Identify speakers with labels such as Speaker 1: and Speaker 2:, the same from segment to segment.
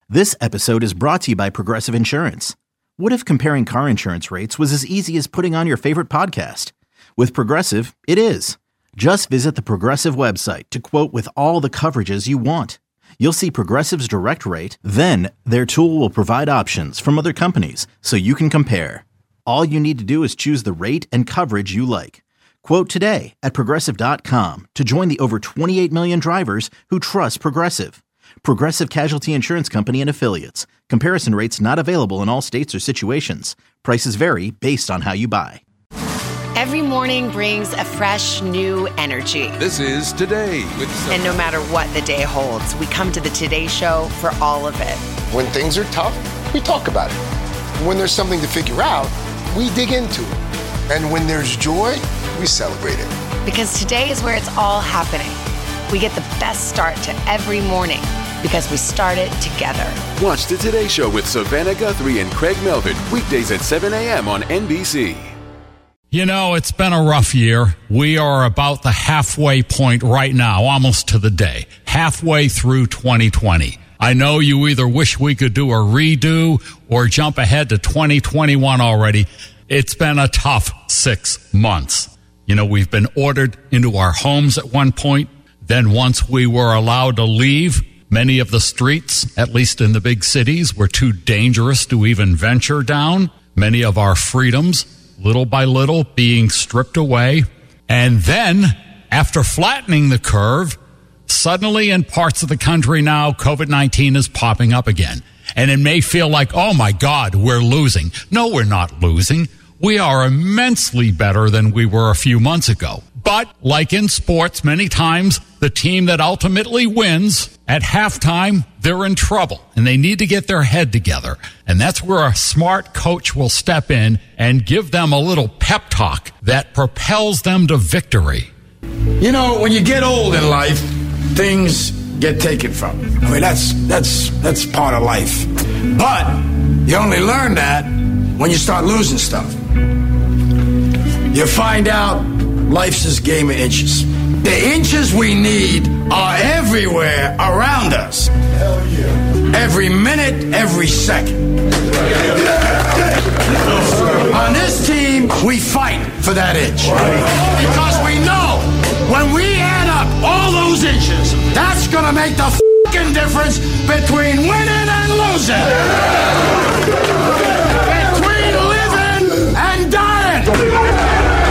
Speaker 1: This episode is brought to you by Progressive Insurance. What if comparing car insurance rates was as easy as putting on your favorite podcast? With Progressive, it is. Just visit the Progressive website to quote with all the coverages you want. You'll see Progressive's direct rate, then their tool will provide options from other companies so you can compare. All you need to do is choose the rate and coverage you like. Quote today at Progressive.com to join the over 28 million drivers who trust Progressive. Progressive Casualty Insurance Company and Affiliates. Comparison rates not available in all states or situations. Prices vary based on how you buy.
Speaker 2: Every morning brings a fresh, new energy.
Speaker 3: This is Today with Sophie.
Speaker 2: And no matter what the day holds, we come to the Today Show for all of it.
Speaker 4: When things are tough, we talk about it. When there's something to figure out, we dig into it. And when there's joy, we celebrate it.
Speaker 2: Because today is where it's all happening. We get the best start to every morning because we start it together.
Speaker 3: Watch the Today Show with Savannah Guthrie and Craig Melvin, weekdays at 7 a.m. on NBC.
Speaker 5: You know, it's been a rough year. We are about the halfway point right now, almost to the day, halfway through 2020. I know you either wish we could do a redo or jump ahead to 2021 already. It's been a tough 6 months. You know, we've been ordered into our homes at one point. Then once we were allowed to leave, many of the streets, at least in the big cities, were too dangerous to even venture down. Many of our freedoms, little by little, being stripped away. And then, after flattening the curve, suddenly in parts of the country now, COVID-19 is popping up again. And it may feel like, oh my God, we're losing. No, we're not losing. We are immensely better than we were a few months ago. But like in sports, many times the team that ultimately wins, at halftime, they're in trouble and they need to get their head together. And that's where a smart coach will step in and give them a little pep talk that propels them to victory.
Speaker 6: You know, when you get old in life, things get taken from you. I mean, that's part of life. But you only learn that when you start losing stuff. You find out life's this game of inches. The inches we need are everywhere around us. Hell yeah. Every minute, every second. On this team, we fight for that inch. Because we know when we add up all those inches, that's going to make the fucking difference between winning and losing. Between living and dying.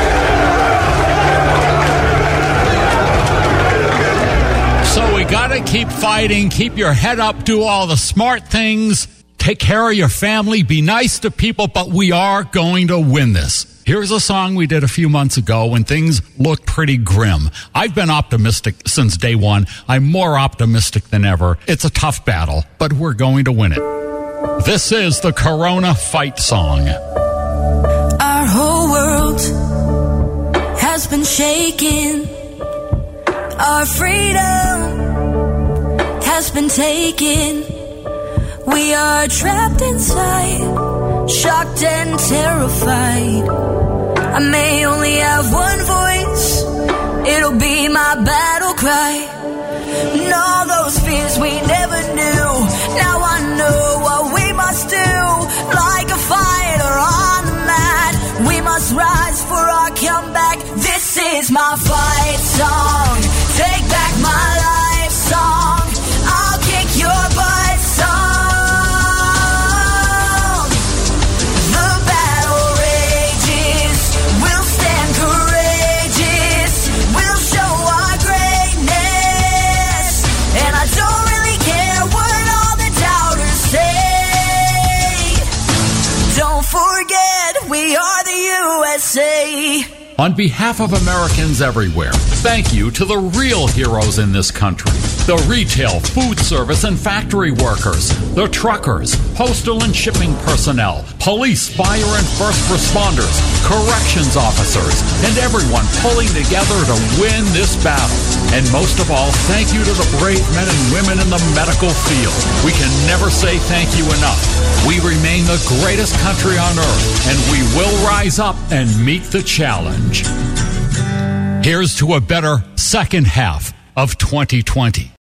Speaker 5: So we gotta keep fighting, keep your head up, do all the smart things, take care of your family, be nice to people, but we are going to win this. Here's a song we did a few months ago when things looked pretty grim. I've been optimistic since day one. I'm more optimistic than ever. It's a tough battle, but we're going to win it. This is the Corona Fight Song.
Speaker 7: Our whole world has been shaken. Our freedom has been taken. We are trapped inside, shocked and terrified. I may only have one voice, it'll be my battle cry. And all those fears we never knew, now I know what we must do. Like a fighter on the mat, we must rise for our comeback. This is my fight song. Take back my life song. I'll kick your butt song. The battle rages. We'll stand courageous. We'll show our greatness. And I don't really care what all the doubters say. Don't forget, we are the USA.
Speaker 5: On behalf of Americans everywhere, thank you to the real heroes in this country. The retail, food service, and factory workers, the truckers, postal and shipping personnel, police, fire and first responders, corrections officers, and everyone pulling together to win this battle. And most of all, thank you to the brave men and women in the medical field. We can never say thank you enough. We remain the greatest country on earth, and we will rise up and meet the challenge. Here's to a better second half of 2020.